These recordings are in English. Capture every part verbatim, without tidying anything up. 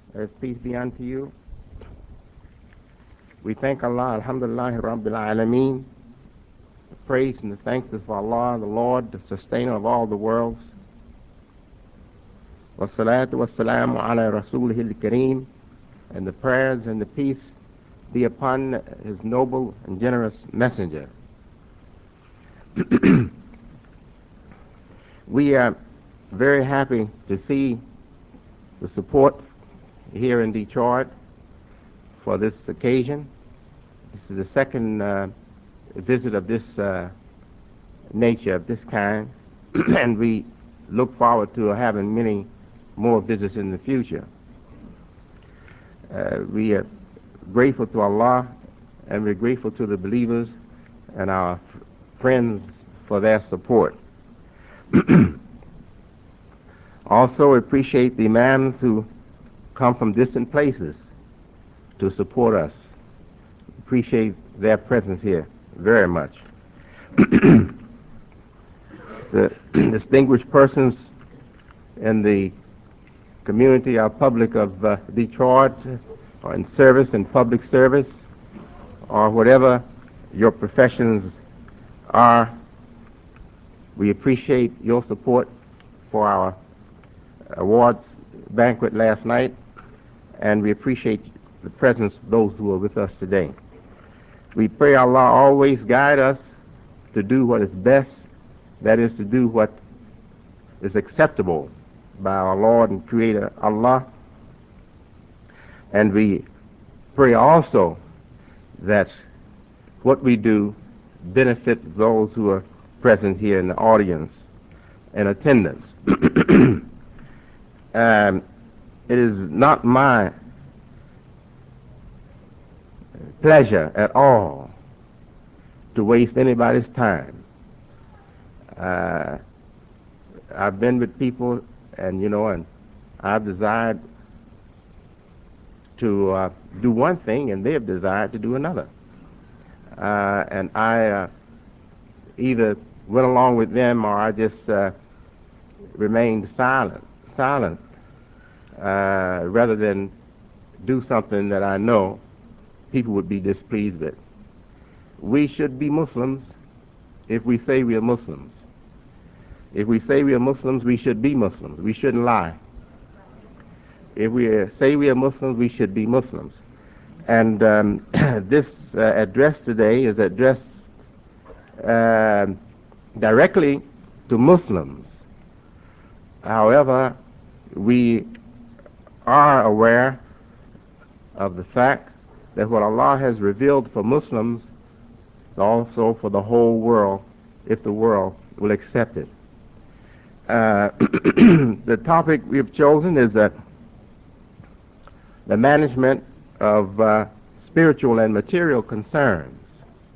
As peace be unto you. We thank Allah, Alhamdulillah, Rabbil Alameen. The praise and the thanks is for Allah, the Lord, the sustainer of all the worlds. Wassalatu wassalamu ala Rasulih al-Kareem. And the prayers and the peace be upon his noble and generous messenger. We are very happy to see the support here in Detroit for this occasion. This is the second uh, visit of this uh, nature, of this kind, and we look forward to having many more visits in the future. Uh, we are grateful to Allah, and we're grateful to the believers and our f- friends for their support. Also appreciate the imams who come from distant places to support us. Appreciate their presence here very much. The distinguished persons in the community or public of uh, Detroit, or in service and public service, or whatever your professions are, we appreciate your support for our awards banquet last night, and we appreciate the presence of those who are with us today. We pray Allah always guide us to do what is best, that is to do what is acceptable by our Lord and Creator Allah. And we pray also that what we do benefits those who are present here in the audience and attendance. um, it is not my pleasure at all to waste anybody's time. Uh, I've been with people, and you know, and I've desired to uh, do one thing, and they have desired to do another. Uh, and I uh, either went along with them, or I just uh, remained silent, silent, uh, rather than do something that I know people would be displeased with. We should be Muslims if we say we are Muslims. If we say we are Muslims, we should be Muslims. We shouldn't lie. If we uh, say we are Muslims, we should be Muslims. And um, this uh, address today is addressed uh, directly to Muslims. However, we are aware of the fact that what Allah has revealed for Muslims is also for the whole world, if the world will accept it. Uh, the topic we've chosen is uh, the management of uh, spiritual and material concerns.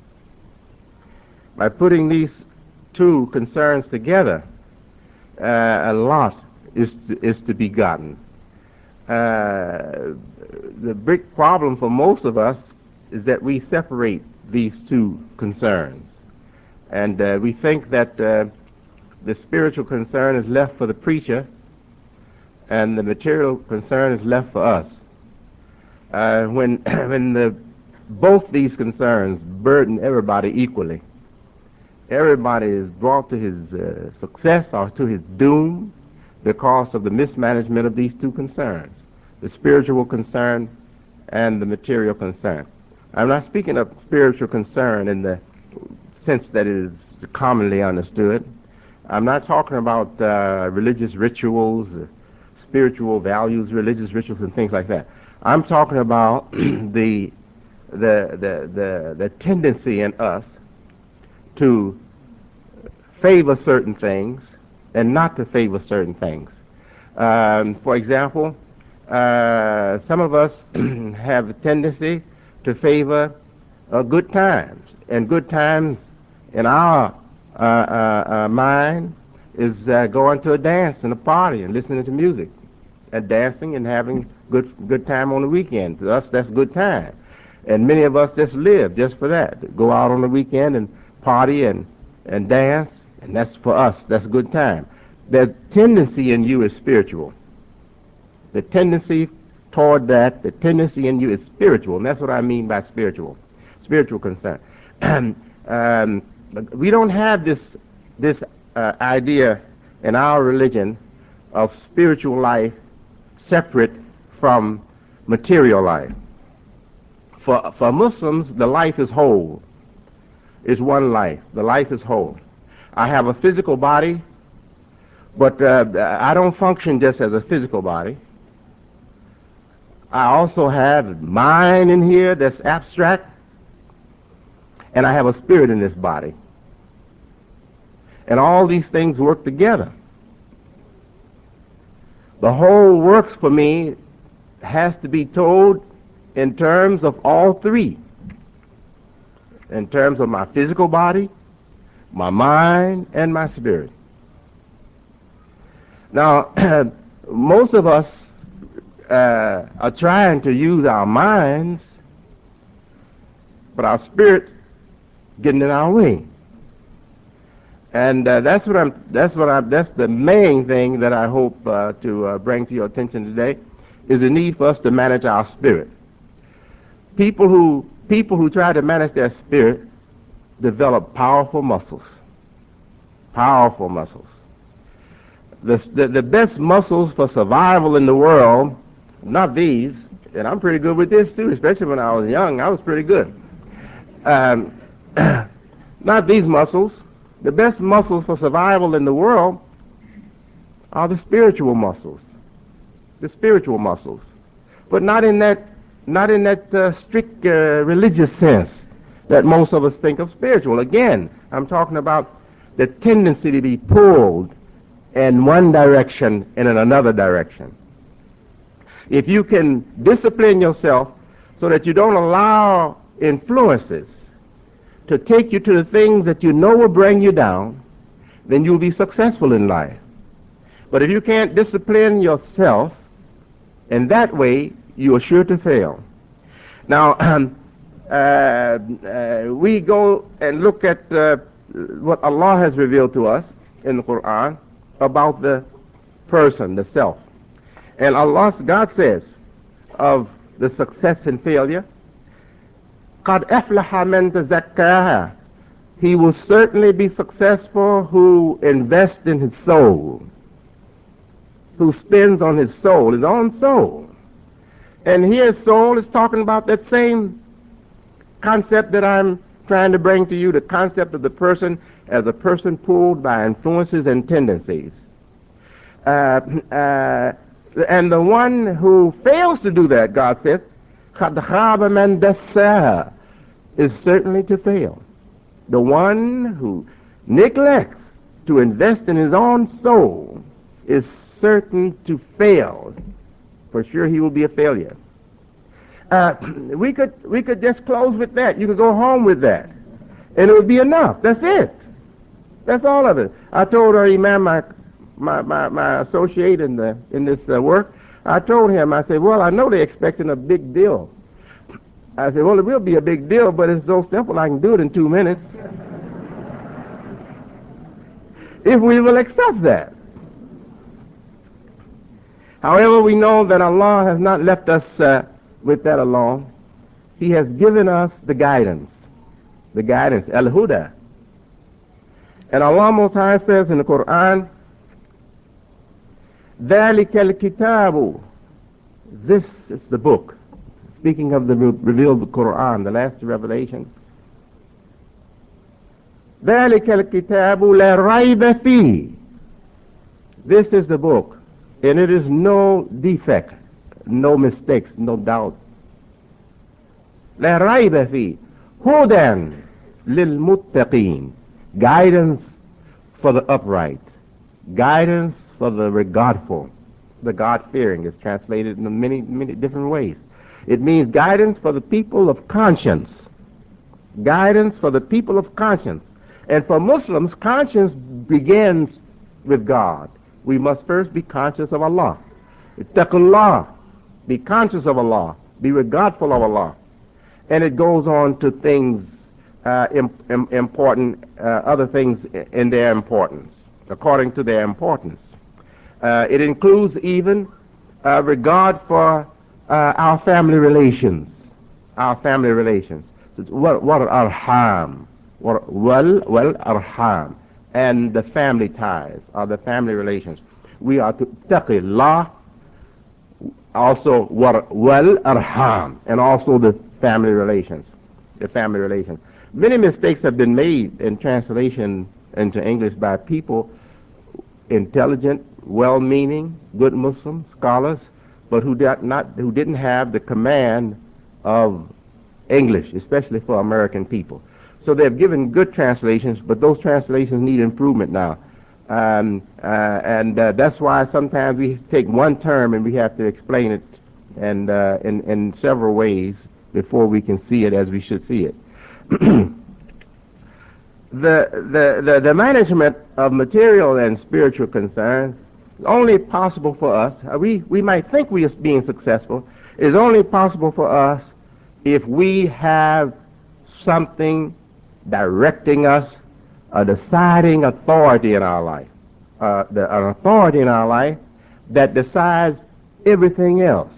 By putting these two concerns together, uh, a lot is to, is to be gotten. Uh, the big problem for most of us is that we separate these two concerns. And uh, we think that uh, the spiritual concern is left for the preacher, and the material concern is left for us. Uh, when when the, both these concerns burden everybody equally, everybody is brought to his uh, success or to his doom because of the mismanagement of these two concerns, the spiritual concern and the material concern. I'm not speaking of spiritual concern in the sense that it is commonly understood. I'm not talking about uh, religious rituals, uh, spiritual values, religious rituals, and things like that. I'm talking about the, the, the, the, the tendency in us to favor certain things and not to favor certain things. Um, for example, uh, some of us have a tendency to favor uh, good times, and good times in our uh, uh, uh, mind is uh, going to a dance and a party and listening to music and dancing and having good good time on the weekend. To us, that's good time, and many of us just live just for that. Go out on the weekend and party and and dance, and that's for us. That's a good time. The tendency in you is spiritual. The tendency toward that, the tendency in you is spiritual, and that's what I mean by spiritual, spiritual concern. um, we don't have this this uh, idea in our religion of spiritual life separate from material life. For for Muslims, the life is whole. Is one life. The life is whole. I have a physical body, but uh, I don't function just as a physical body. I also have mind in here that's abstract, and I have a spirit in this body. And all these things work together. The whole works for me has to be told in terms of all three. In terms of my physical body, my mind, and my spirit. Now, most of us uh, are trying to use our minds, but our spirit getting in our way. And uh, that's what I'm. That's what I'm. That's the main thing that I hope uh, to uh, bring to your attention today, is the need for us to manage our spirit. People who people who try to manage their spirit develop powerful muscles. Powerful muscles. The, the the best muscles for survival in the world, not these, and I'm pretty good with this too. Especially when I was young, I was pretty good. Um, not these muscles. The best muscles for survival in the world are the spiritual muscles. The spiritual muscles, but not in that not in that uh, strict uh, religious sense that most of us think of spiritual. Again, I'm talking about the tendency to be pulled in one direction and in another direction. If you can discipline yourself so that you don't allow influences to take you to the things that you know will bring you down, then you'll be successful in life. But if you can't discipline yourself in that way, you are sure to fail. Now, uh, uh, we go and look at uh, what Allah has revealed to us in the Quran about the person, the self. And Allah, God says of the success and failure, قَدْ أَفْلَحَ مَنْ تَزَكَّاهَا. He will certainly be successful who invests in his soul, who spends on his soul, his own soul. And here soul is talking about that same concept that I'm trying to bring to you, the concept of the person as a person pulled by influences and tendencies. Uh, uh, and the one who fails to do that, God says, قَدْ خَابَ مَنْ دَسَّاهَا, is certainly to fail. The one who neglects to invest in his own soul is certain to fail. For sure he will be a failure. Uh, we could we could just close with that. You could go home with that, and it would be enough. That's it. That's all of it. I told our imam, my my my, my associate in the in this uh, work, I told him, I said, well, I know they're expecting a big deal. I said, well, it will be a big deal, but it's so simple. I can do it in two minutes. If we will accept that. However, we know that Allah has not left us uh, with that alone. He has given us the guidance. The guidance, al-huda. And Allah Most High says in the Quran, ذَلِكَ الْكِتَابُ. This is the book. Speaking of the re- revealed Quran, the last revelation. ذَلِكَ الْكِتَابُ لَا رَيْبَ فِيهِ. This is the book, and it is no defect, no mistakes, no doubt. لا ريب فيه هدى للمتقين. Guidance for the upright. Guidance for the regardful. The God-fearing is translated in many, many different ways. It means guidance for the people of conscience. Guidance for the people of conscience. And for Muslims, conscience begins with God. We must first be conscious of Allah. Ittaqullah. Be conscious of Allah. Be regardful of Allah. And it goes on to things uh, im- im- important, uh, other things in their importance, according to their importance. Uh, it includes even uh, regard for uh, our family relations, our family relations. What what are arham? What well well arham, and the family ties or the family relations. We are to taqillah, also what well arham, and also the family relations, the family relations. Many mistakes have been made in translation into English by people, intelligent, well-meaning, good Muslim scholars, but who did not, who didn't have the command of English, especially for American people. So they've given good translations, but those translations need improvement now. Um, uh, and uh, that's why sometimes we take one term and we have to explain it and uh, in, in several ways before we can see it as we should see it. The, the, the, the management of material and spiritual concerns is only possible for us. Uh, we, we might think we are being successful. Is only possible for us if we have something directing us, a deciding authority in our life, uh, the, an authority in our life that decides everything else.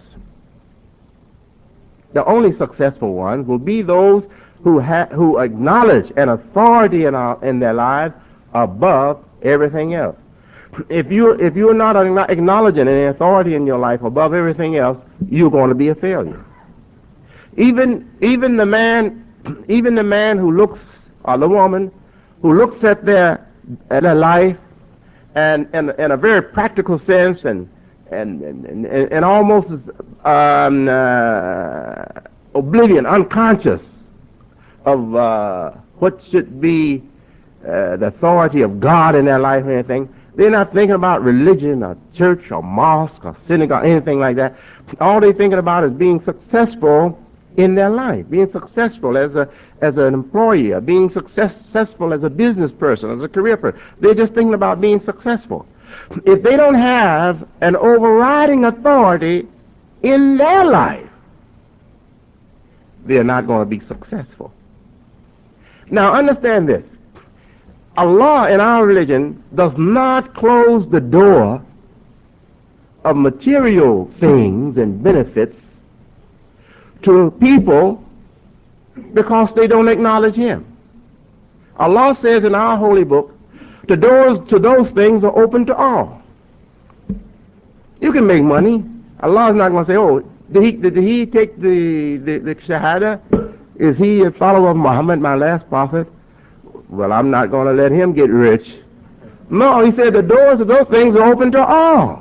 The only successful ones will be those who ha- who acknowledge an authority in our in their lives above everything else. If you if you're not acknowledging an authority in your life above everything else, you're going to be a failure. Even even the man even the man who looks, or the woman who looks at their at their life and in, in a very practical sense and and and, and, and almost um, uh, oblivion, unconscious of uh, what should be uh, the authority of God in their life or anything. They're not thinking about religion or church or mosque or synagogue, anything like that. All they're thinking about is being successful in their life, being successful as a as an employee, or being success, successful as a business person, as a career person. They're just thinking about being successful. If they don't have an overriding authority in their life, they're not going to be successful. Now understand this. Allah in our religion does not close the door of material things and benefits to people because they don't acknowledge Him. Allah says in our holy book, the doors to those things are open to all. You can make money. Allah is not going to say, oh, did he, did he take the, the, the Shahada? Is he a follower of Muhammad, my last prophet? Well, I'm not going to let him get rich. No, he said the doors of those things are open to all.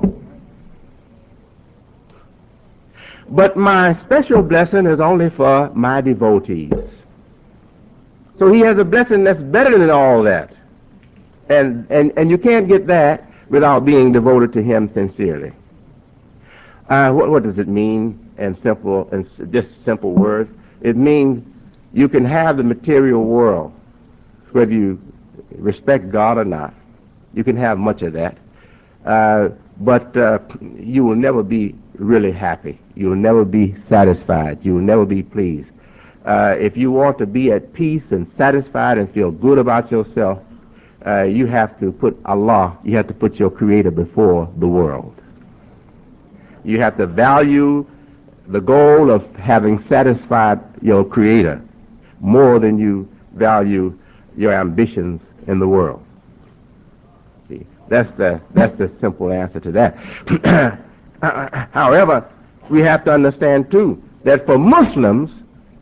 But my special blessing is only for my devotees. So he has a blessing that's better than all that. And, and, and you can't get that without being devoted to him sincerely. Uh, what, what does it mean in simple, in just simple words? It means you can have the material world, whether you respect God or not. You can have much of that. Uh, but uh, you will never be really happy. You will never be satisfied. You will never be pleased. Uh, if you want to be at peace and satisfied and feel good about yourself, uh, you have to put Allah, you have to put your Creator before the world. You have to value the goal of having satisfied your Creator more than you value your ambitions in the world. See, that's the that's the simple answer to that. However, we have to understand too that for Muslims,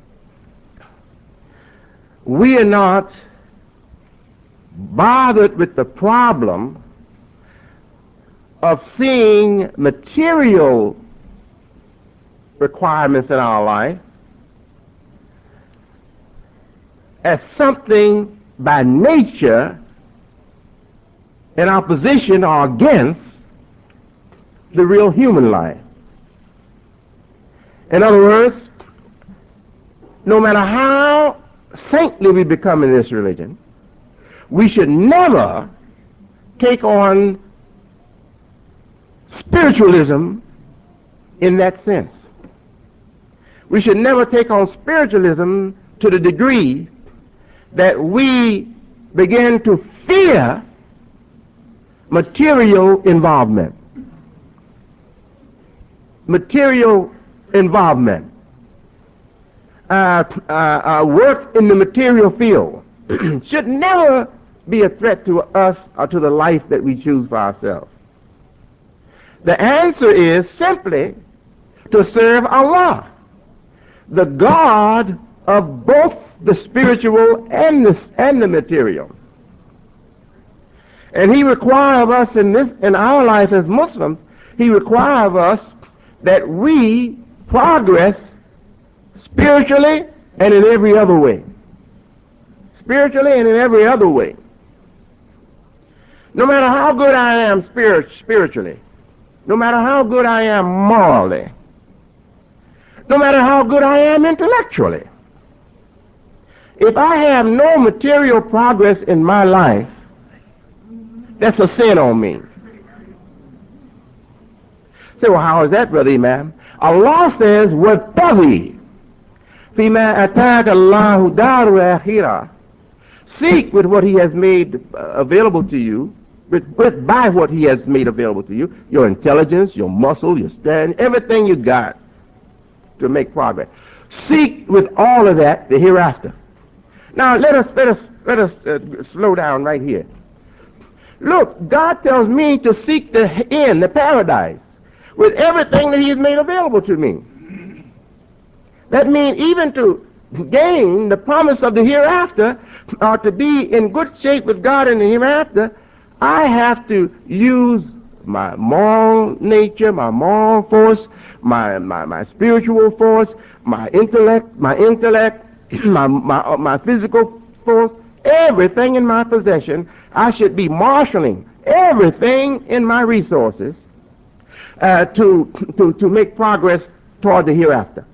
we are not bothered with the problem of seeing material requirements in our life as something by nature in opposition or against the real human life. In other words, no matter how saintly we become in this religion, we should never take on spiritualism in that sense. We should never take on spiritualism to the degree that we begin to fear material involvement, material involvement, uh, uh, uh, work in the material field should never be a threat to us or to the life that we choose for ourselves. The answer is simply to serve Allah, the God of both the spiritual and the, and the material. And he requires of us in this, in our life as Muslims, he requires of us that we progress spiritually and in every other way. Spiritually and in every other way. No matter how good I am spirit, spiritually, no matter how good I am morally, no matter how good I am intellectually, if I have no material progress in my life, that's a sin on me. Say, well, how is that, Brother Imam? Allah says, وَابْتَغِي فِيمَا أَتَاكَ اللَّهُ دَارُ الْآخِرَةِ. Seek with what he has made uh, available to you, with, with by what he has made available to you, your intelligence, your muscle, your strength, everything you got to make progress. Seek with all of that the hereafter. Now let us let us let us uh, slow down right here. Look, God tells me to seek the end, the paradise, with everything that he has made available to me. That means even to gain the promise of the hereafter, or to be in good shape with God in the hereafter, I have to use my moral nature, my moral force, my, my, my spiritual force, my intellect, my intellect, my, my, uh, my physical force, everything in my possession. I should be marshaling everything in my resources uh, to, to, to make progress toward the hereafter.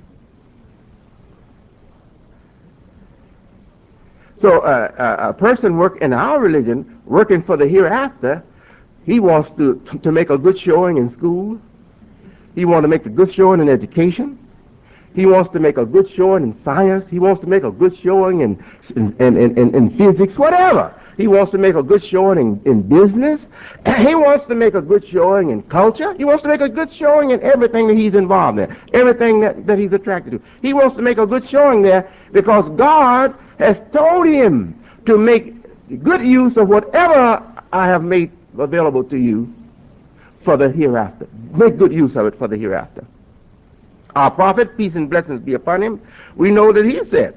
So uh, uh, a person work in our religion, working for the hereafter, he wants to, to make a good showing in school. He wants to make a good showing in education. He wants to make a good showing in science. He wants to make a good showing in, in, in, in, in physics, whatever. He wants to make a good showing in, in business. He wants to make a good showing in culture. He wants to make a good showing in everything that he's involved in, everything that, that he's attracted to. He wants to make a good showing there because God has told him to make good use of whatever I have made available to you for the hereafter. Make good use of it for the hereafter. Our prophet, peace and blessings be upon him, we know that he said,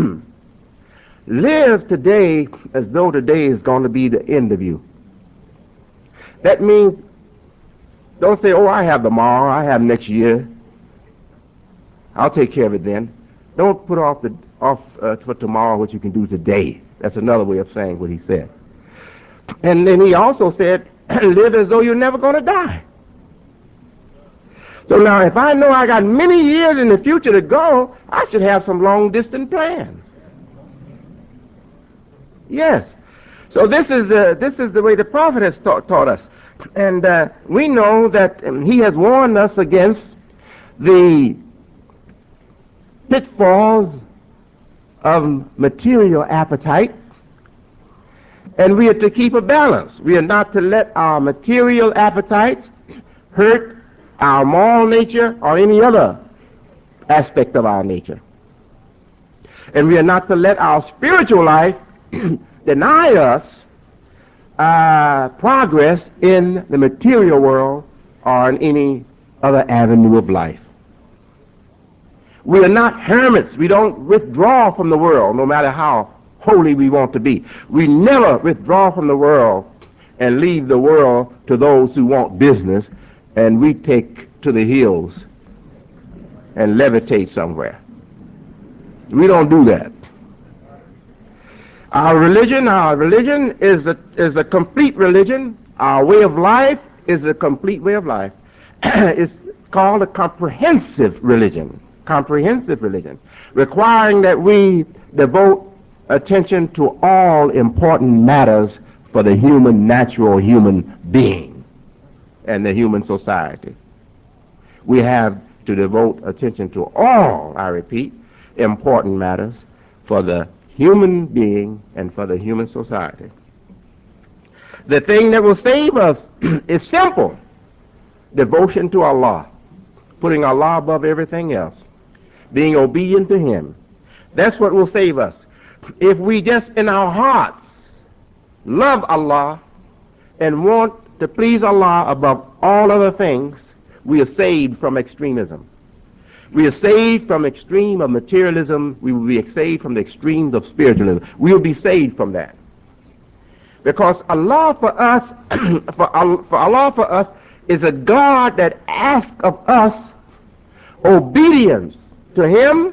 live today as though today is going to be the end of you. That means, don't say, oh, I have tomorrow, I have next year, I'll take care of it then. Don't put off, the, off uh, for tomorrow what you can do today. That's another way of saying what he said. And then he also said, live as though you're never going to die. So now if I know I got many years in the future to go, I should have some long-distance plans. Yes. So this is, uh, this is the way the prophet has taught, taught us. And uh, we know that um, he has warned us against the pitfalls of material appetite, and we are to keep a balance. We are not to let our material appetite hurt our moral nature or any other aspect of our nature. And we are not to let our spiritual life deny us uh, progress in the material world or in any other avenue of life. We are not hermits. We don't withdraw from the world no matter how holy we want to be. We never withdraw from the world and leave the world to those who want business, and we take to the hills and levitate somewhere. We don't do that. Our religion, our religion is a, is a complete religion. Our way of life is a complete way of life. It's called a comprehensive religion. Comprehensive religion, requiring that we devote attention to all important matters for the human, natural human being and the human society. We have to devote attention to all, I repeat, important matters for the human being and for the human society. The thing that will save us is simple: devotion to Allah, putting Allah above everything else, being obedient to Him. That's what will save us. If we just in our hearts love Allah and want to please Allah above all other things, we are saved from extremism. We are saved from extreme of materialism. We will be saved from the extremes of spiritualism. We will be saved from that. Because Allah for us, for, for Allah for us is a God that asks of us obedience to Him,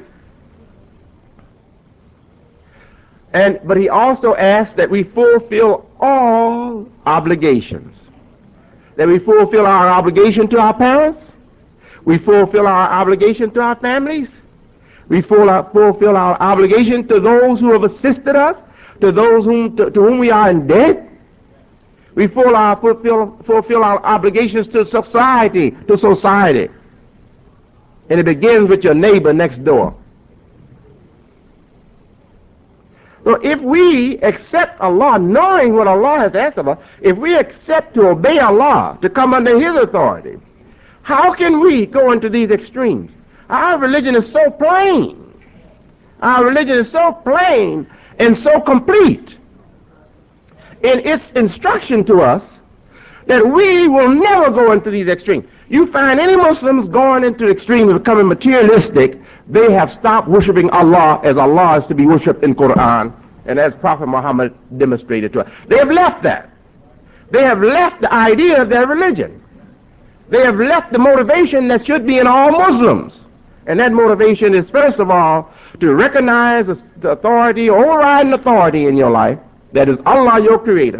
and but He also asks that we fulfill all obligations. That we fulfill our obligation to our parents, we fulfill our obligation to our families, we fulfill our obligation to those who have assisted us, to those whom, to, to whom we are in debt. We fulfill our, fulfill, fulfill our obligations to society, to society. And it begins with your neighbor next door. So if we accept Allah, knowing what Allah has asked of us, if we accept to obey Allah, to come under His authority, how can we go into these extremes? Our religion is so plain. Our religion is so plain and so complete in its instruction to us that we will never go into these extremes. You find any Muslims going into the extremes of becoming materialistic, they have stopped worshiping Allah as Allah is to be worshipped in Quran and as Prophet Muhammad demonstrated to us. They have left that. They have left the idea of their religion. They have left the motivation that should be in all Muslims. And that motivation is, first of all, to recognize the authority, overriding authority in your life, that is Allah, your Creator,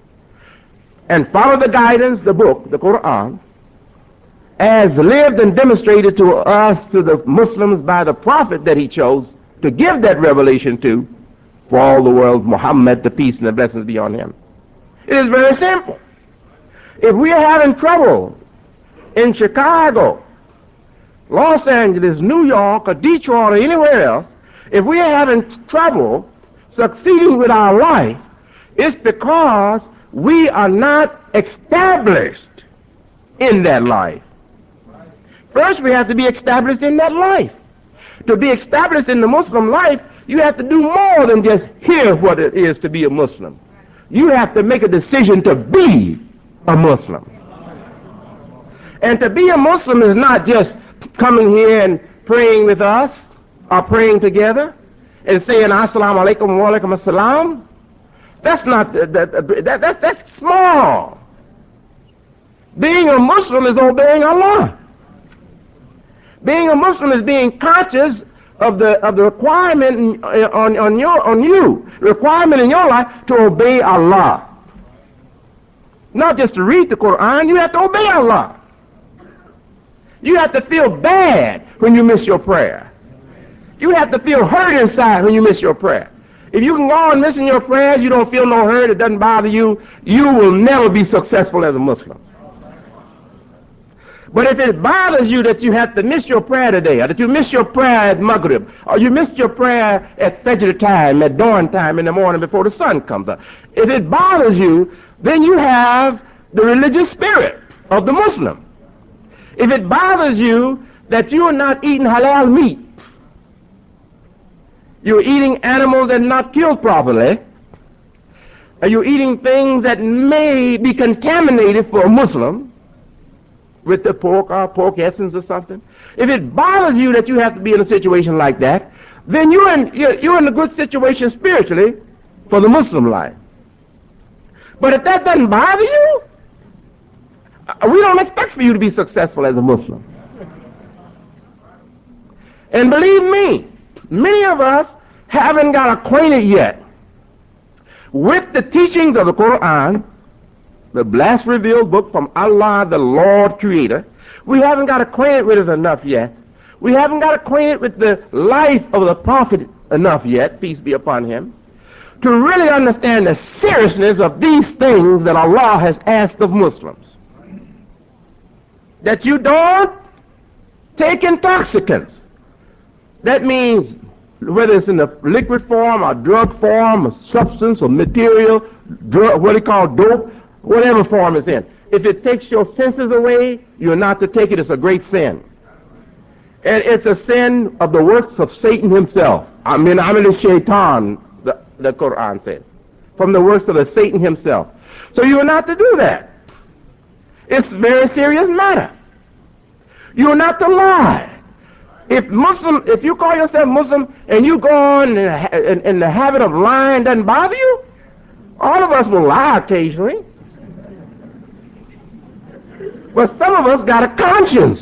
and follow the guidance, the book, the Quran, as lived and demonstrated to us, to the Muslims, by the Prophet that he chose to give that revelation to, for all the world, Muhammad, the peace and the blessings be on him. It is very simple. If we are having trouble in Chicago, Los Angeles, New York, or Detroit, or anywhere else, if we are having trouble succeeding with our life, it's because we are not established in that life. First, we have to be established in that life. To be established in the Muslim life, you have to do more than just hear what it is to be a Muslim. You have to make a decision to be a Muslim. And to be a Muslim is not just coming here and praying with us, or praying together, and saying Assalamu alaikum wa alaikum assalam. That's not, that, that, that, that's small. Being a Muslim is obeying Allah. Being a Muslim is being conscious of the of the requirement on, on, your, on you, requirement in your life to obey Allah. Not just to read the Quran, you have to obey Allah. You have to feel bad when you miss your prayer. You have to feel hurt inside when you miss your prayer. If you can go on missing your prayers, you don't feel no hurt, it doesn't bother you, you will never be successful as a Muslim. But if it bothers you that you have to miss your prayer today, or that you miss your prayer at Maghrib, or you missed your prayer at Fajr time, at dawn time in the morning before the sun comes up, if it bothers you, then you have the religious spirit of the Muslim. If it bothers you that you are not eating halal meat, you're eating animals that are not killed properly, or you're eating things that may be contaminated for a Muslim with the pork or pork essence or something. If it bothers you that you have to be in a situation like that, then you're in, you're, you're in a good situation spiritually for the Muslim life. But if that doesn't bother you, we don't expect for you to be successful as a Muslim. And believe me, many of us haven't got acquainted yet with the teachings of the Quran, the blessed revealed book from Allah, the Lord Creator. We haven't got acquainted with it enough yet. We haven't got acquainted with the life of the Prophet enough yet, peace be upon him, to really understand the seriousness of these things that Allah has asked of Muslims. That you don't take intoxicants. That means whether it's in the liquid form or drug form or substance or material, drug, what they call dope, whatever form it's in. If it takes your senses away, you're not to take it. It's a great sin. And it's a sin of the works of Satan himself. I mean, I'm in the shaitan, the, the Quran says. From the works of the Satan himself. So you are not to do that. It's a very serious matter. You are not to lie. If Muslim, if you call yourself Muslim and you go on in, in, in the habit of lying doesn't bother you, all of us will lie occasionally. But some of us got a conscience.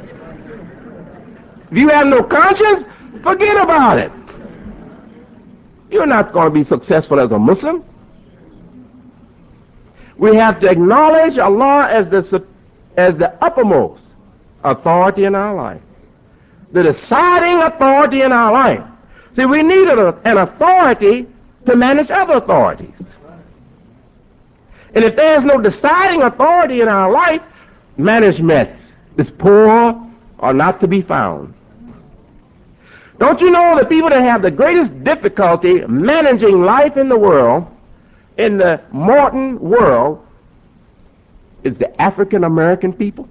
If you have no conscience, forget about it. You're not going to be successful as a Muslim. We have to acknowledge Allah as the, as the uppermost authority in our life. The deciding authority in our life. See, we need a, an authority to manage other authorities. And if there's no deciding authority in our life, management is poor or not to be found. Don't you know the people that have the greatest difficulty managing life in the world, in the modern world, is the African American people?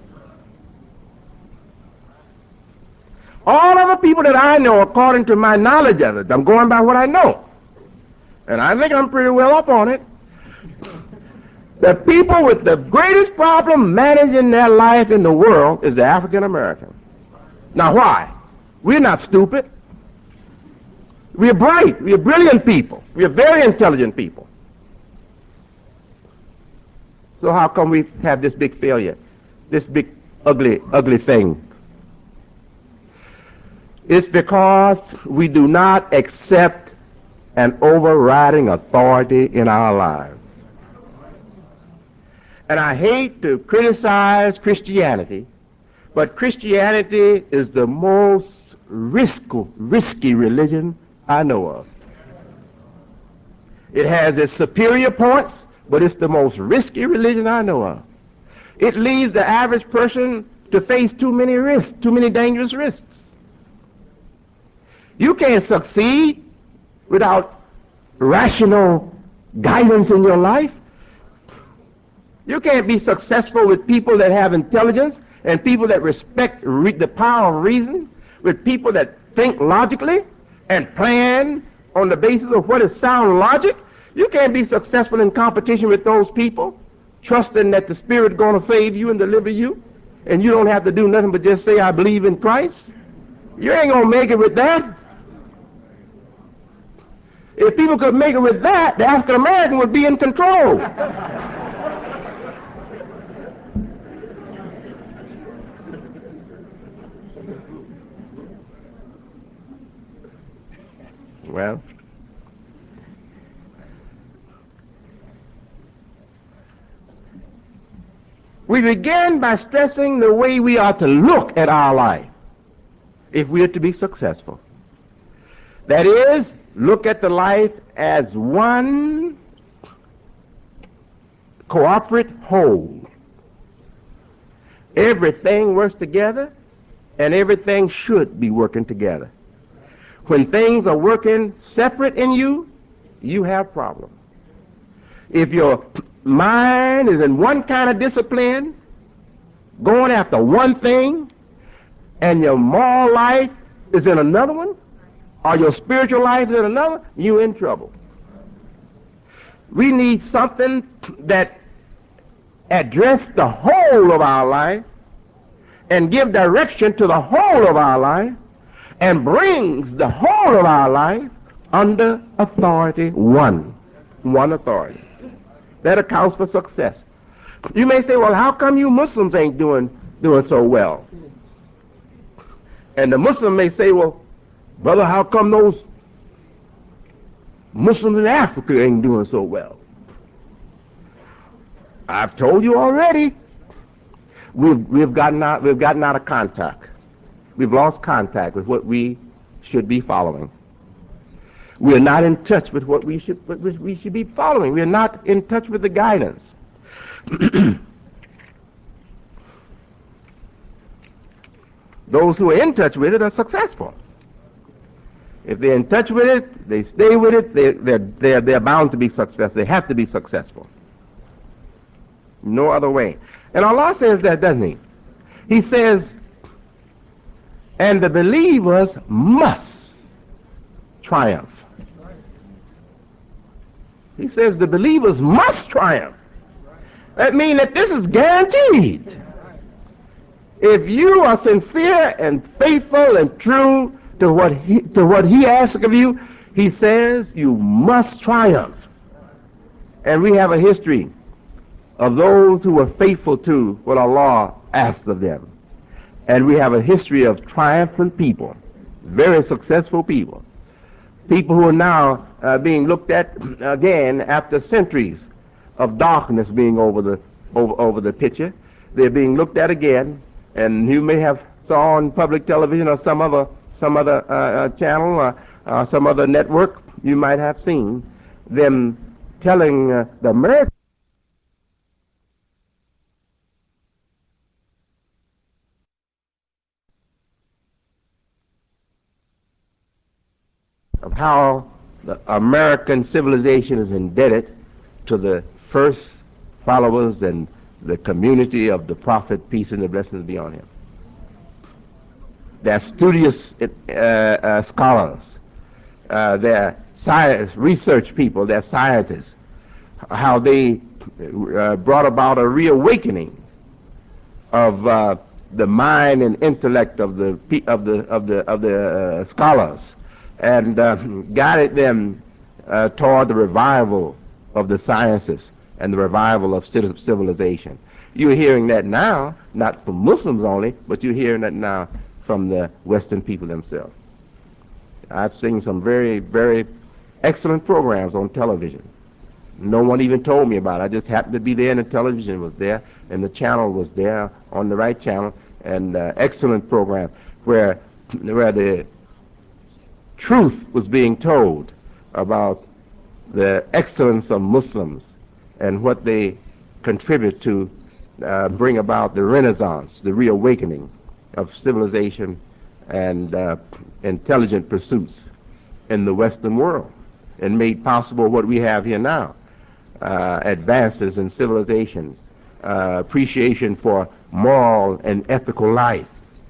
All of the people that I know, according to my knowledge of it, I'm going by what I know, and I think I'm pretty well up on it, the people with the greatest problem managing their life in the world is the African American. Now why? We're not stupid. We're bright. We're brilliant people. We're very intelligent people. So how come we have this big failure? This big ugly, ugly thing? It's because we do not accept an overriding authority in our lives. And I hate to criticize Christianity, but Christianity is the most risky, risky religion I know of. It has its superior points, but it's the most risky religion I know of. It leads the average person to face too many risks, too many dangerous risks. You can't succeed without rational guidance in your life. You can't be successful with people that have intelligence and people that respect re- the power of reason, with people that think logically and plan on the basis of what is sound logic. You can't be successful in competition with those people, trusting that the Spirit is going to save you and deliver you, and you don't have to do nothing but just say, I believe in Christ. You ain't going to make it with that. If people could make it with that, the African American would be in control. Well, we begin by stressing the way we are to look at our life if we are to be successful. That is, look at the life as one cooperative whole. Everything works together, and everything should be working together. When things are working separate in you, you have problems. If your mind is in one kind of discipline, going after one thing, and your moral life is in another one, or your spiritual life is in another, you're in trouble. We need something that addresses the whole of our life and give direction to the whole of our life and brings the whole of our life under authority one. One authority. That accounts for success. You may say, well, how come you Muslims ain't doing doing so well? And the Muslim may say, well, brother, how come those Muslims in Africa ain't doing so well? I've told you already. We've we've gotten out we've gotten out of contact. We've lost contact with what we should be following. We're not in touch with what we should what we should be following. We're not in touch with the guidance. Those who are in touch with it are successful. If they're in touch with it, they stay with it, they, they're, they're, they're bound to be successful. They have to be successful. No other way. And Allah says that, doesn't He? He says, And the believers must triumph. He says the believers must triumph. That means that this is guaranteed. If you are sincere and faithful and true to what he, to what he asks of you, he says you must triumph. And we have a history of those who were faithful to what Allah asked of them. And we have a history of triumphant people, very successful people, people who are now uh, being looked at again after centuries of darkness being over the over, over the picture. They're being looked at again, and you may have saw on public television or some other some other uh, uh, channel or uh, some other network, you might have seen them telling uh, the American of how the American civilization is indebted to the first followers and the community of the Prophet, peace and the blessings be on him. They're studious uh, uh, scholars, uh, they're science, research people, they're scientists, how they uh, brought about a reawakening of uh, the mind and intellect of the of the of the of the uh, scholars, and uh, guided them uh, toward the revival of the sciences and the revival of civilization. You're hearing that now, not from Muslims only, but you're hearing that now from the Western people themselves. I've seen some very, very excellent programs on television. No one even told me about it. I just happened to be there, and the television was there, and the channel was there on the right channel, and uh, excellent program where where the truth was being told about the excellence of Muslims and what they contribute to uh, bring about the renaissance, the reawakening of civilization and uh, intelligent pursuits in the Western world, and made possible what we have here now. Uh, advances in civilization, uh, appreciation for moral and ethical life.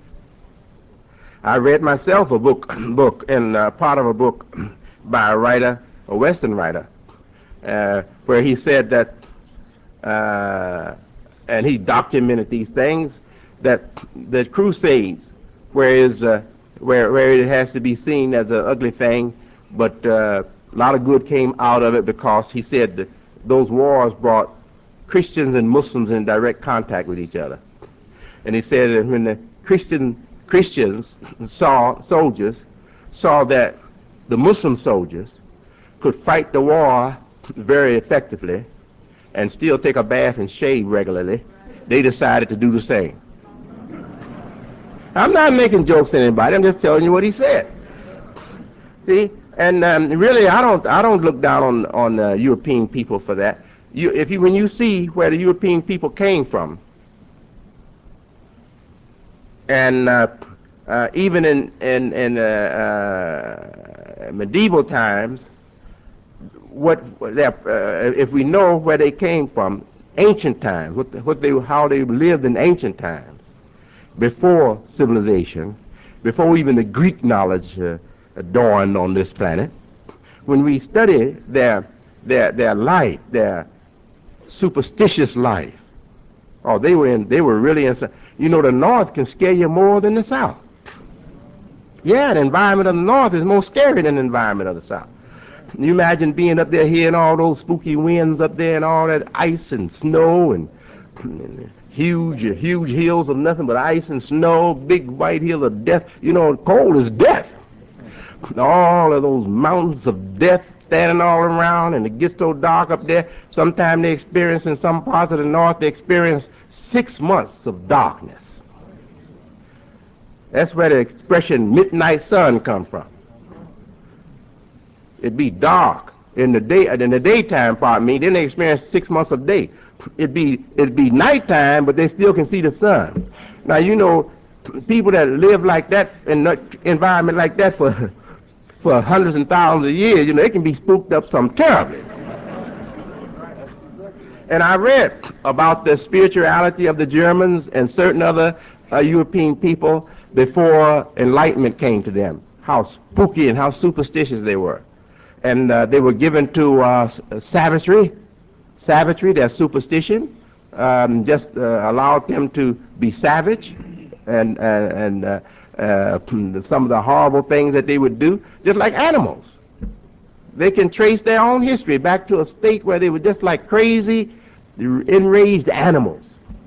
I read myself a book, book and uh, part of a book by a writer, a Western writer, uh, where he said that, uh, and he documented these things, that the Crusades, whereas uh, where where it has to be seen as an ugly thing, but uh, a lot of good came out of it, because he said that those wars brought Christians and Muslims in direct contact with each other. And he said that when the Christian Christians saw soldiers saw that the Muslim soldiers could fight the war very effectively and still take a bath and shave regularly, they decided to do the same. I'm not making jokes at anybody. I'm just telling you what he said. See, and um, really, I don't, I don't look down on on uh, European people for that. You, if you, when you see where the European people came from, and uh, uh, even in in, in uh, uh, medieval times, what uh, if we know where they came from, ancient times, what, the, what they, how they lived in ancient times, before civilization, before even the Greek knowledge uh, dawned on this planet. When we study their their their life, their superstitious life, oh, they were in, they were really in. You know, the North can scare you more than the South. Yeah, the environment of the North is more scary than the environment of the South. You imagine being up there hearing all those spooky winds up there and all that ice and snow and, and huge, huge hills of nothing but ice and snow, big white hills of death. You know, cold is death. All of those mountains of death standing all around, and it gets so dark up there. Sometimes they experience, in some parts of the North, they experience six months of darkness. That's where the expression midnight sun comes from. It'd be dark in the day, in the daytime, pardon me. Then they experience six months of day. It'd be it'd be nighttime, but they still can see the sun. Now you know, people that live like that in an environment like that for for hundreds and thousands of years, you know, they can be spooked up some terribly. And I read about the spirituality of the Germans and certain other uh, European people, before enlightenment came to them, how spooky and how superstitious they were. And uh, they were given to uh, savagery, savagery, their superstition, um, just uh, allowed them to be savage, and, uh, and uh, uh, some of the horrible things that they would do, just like animals. They can trace their own history back to a state where they were just like crazy, enraged animals.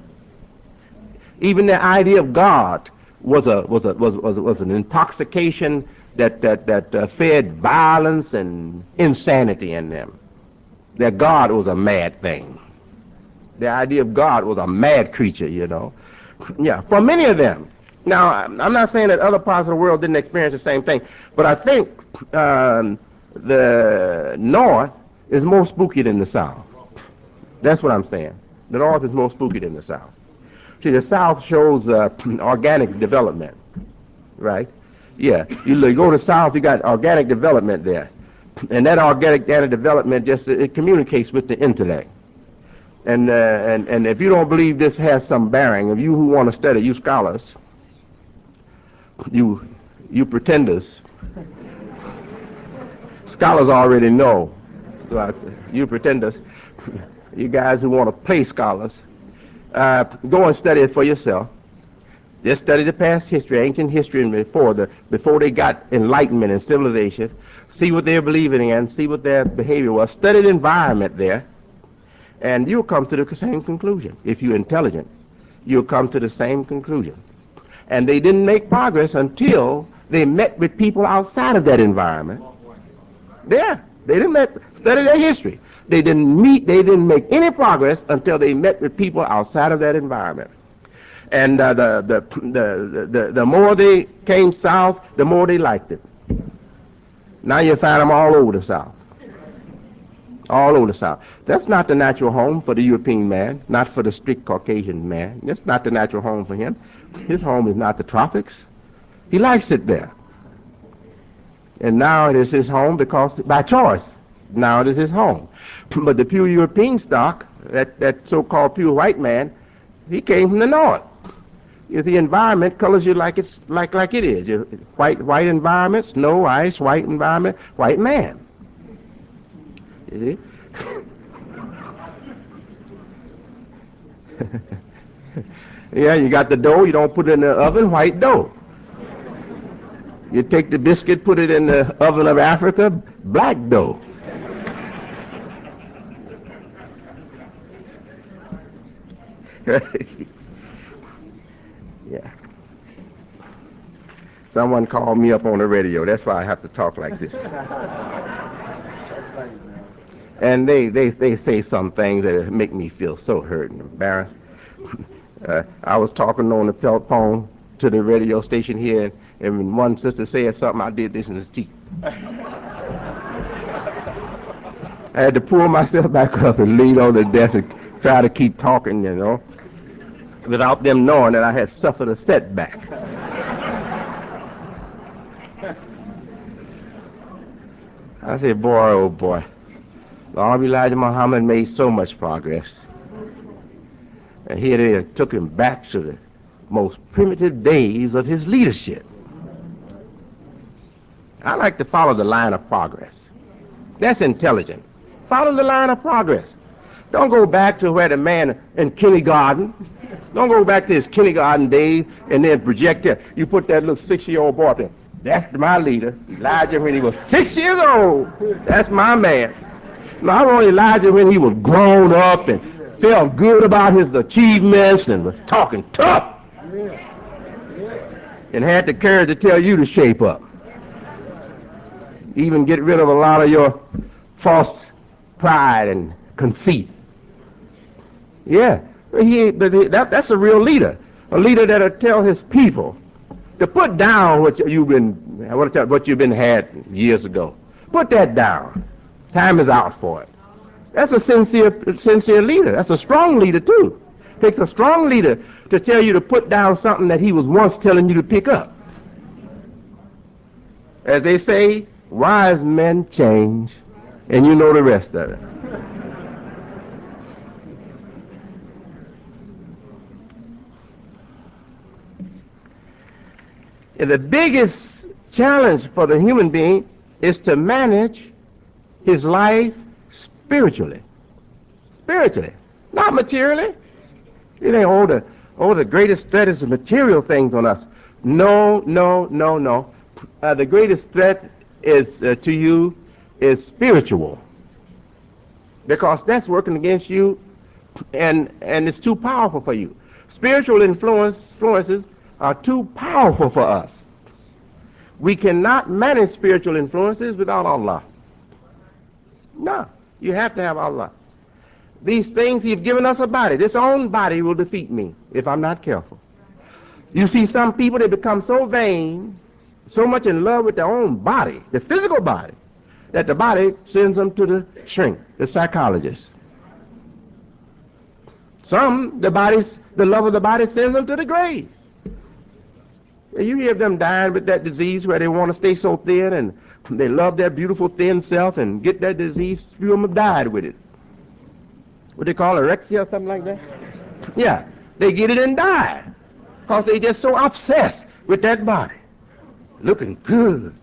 Even the idea of God was a was a was was, was an intoxication that that that uh, fed violence and insanity in them. Their God was a mad thing. The idea of God was a mad creature, you know. Yeah, for many of them. Now, I'm not saying that other parts of the world didn't experience the same thing, but I think um, the North is more spooky than the South. That's what I'm saying. The North is more spooky than the South. See, the South shows uh, organic development, right? Yeah, you, look, you go to the South, you got organic development there. And that organic data development just, it communicates with the intellect. And, uh, and, and if you don't believe this has some bearing, if you who want to study, you scholars, you, you pretenders, scholars already know. So I, you pretenders, you guys who want to play scholars, uh, go and study it for yourself. Just study the past history, ancient history, and before the before they got enlightenment and civilization. See what they're believing in, see what their behavior was. Study the environment there, and you'll come to the same conclusion. If you're intelligent, you'll come to the same conclusion. And they didn't make progress until they met with people outside of that environment. Yeah, they didn't met, study their history. They didn't meet, they didn't make any progress until they met with people outside of that environment. And uh, the, the, the, the, the more they came south, the more they liked it. Now you find them all over the South. All over the South. That's not the natural home for the European man, not for the strict Caucasian man. That's not the natural home for him. His home is not the tropics. He likes it there. And now it is his home because, by choice, now it is his home. But the pure European stock, that, that so-called pure white man, he came from the North. The environment colors you like it's like like it is. You, white white environment, snow, ice, white environment, white man. You see? Yeah, you got the dough. You don't put it in the oven. White dough. You take the biscuit, put it in the oven of Africa. Black dough. Yeah. Someone called me up on the radio. That's why I have to talk like this. And they, they, they say some things that make me feel so hurt and embarrassed. Uh, I was talking on the telephone to the radio station here, and when one sister said something, I did this in his teeth. I had to pull myself back up and lean on the desk and try to keep talking, you know, without them knowing that I had suffered a setback. I said, boy, oh boy, Lord Elijah Muhammad made so much progress. And here they took him back to the most primitive days of his leadership. I like to follow the line of progress. That's intelligent. Follow the line of progress. Don't go back to where the man in kindergarten, don't go back to his kindergarten days and then project it. You put that little six-year-old boy up there. That's my leader, Elijah, when he was six years old. That's my man. Not only Elijah when he was grown up and felt good about his achievements and was talking tough and had the courage to tell you to shape up. Even get rid of a lot of your false pride and conceit. Yeah, he, that, that's a real leader. A leader that'll tell his people to put down what you've been, what you've been had years ago. Put that down. Time is out for it. That's a sincere, sincere leader. That's a strong leader too. It takes a strong leader to tell you to put down something that he was once telling you to pick up. As they say, wise men change, and you know the rest of it. the biggest challenge for the human being is to manage his life spiritually. Spiritually, not materially. You think, oh, the, oh, the greatest threat is the material things on us. No, no, no, no. Uh, the greatest threat is uh, to you is spiritual, because that's working against you, and and it's too powerful for you. Spiritual influence, influences are too powerful for us. We cannot manage spiritual influences without Allah. No, you have to have Allah. These things, He's given us a body. This own body will defeat me if I'm not careful. You see, some people, they become so vain, so much in love with their own body, the physical body, that the body sends them to the shrink, the psychologist. Some, the body's, the love of the body sends them to the grave. You hear them dying with that disease where they want to stay so thin, and they love their beautiful thin self and get that disease, few of them have died with it. What they call anorexia or something like that? Yeah, they get it and die because they just so obsessed with that body, looking good.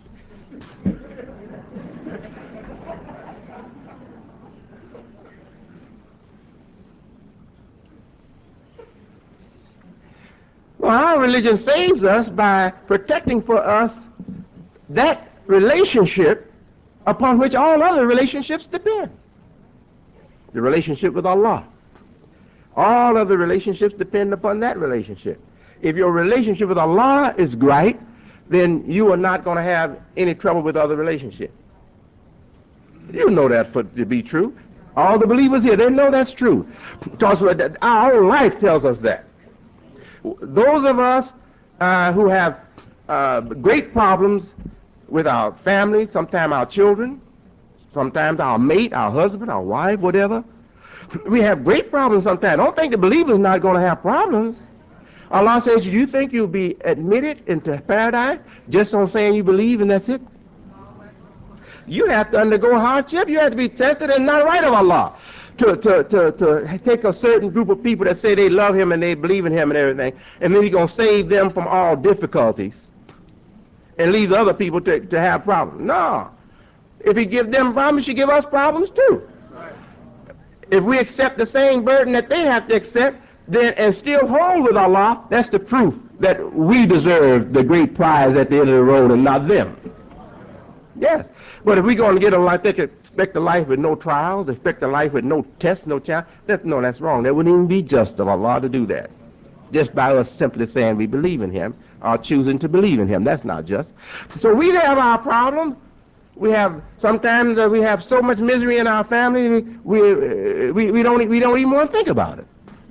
Well, our religion saves us by protecting for us that relationship upon which all other relationships depend. The relationship with Allah. All other relationships depend upon that relationship. If your relationship with Allah is right, then you are not going to have any trouble with other relationships. You know that for, to be true. All the believers here, they know that's true. Because our own life tells us that. Those of us uh, who have uh, great problems with our family, sometimes our children, sometimes our mate, our husband, our wife, whatever, we have great problems sometimes. Don't think the believer's not going to have problems. Allah says, do you think you'll be admitted into paradise just on saying you believe and that's it? You have to undergo hardship. You have to be tested and not right of Allah. To, to, to, to take a certain group of people that say they love Him and they believe in Him and everything, and then He's going to save them from all difficulties and leave other people to, to have problems. No. If He gives them problems, He give us problems too. If we accept the same burden that they have to accept, then and still hold with Allah, that's the proof that we deserve the great prize at the end of the road and not them. Yes. But if we're going to get a life, they expect a life with no trials, expect a life with no tests, no challenge, that, no, that's wrong. That wouldn't even be just of Allah to do that. Just by us simply saying we believe in Him or choosing to believe in Him. That's not just. So we have our problems. We have, sometimes uh, we have so much misery in our family, we, uh, we, we, don't, we don't even want to think about it.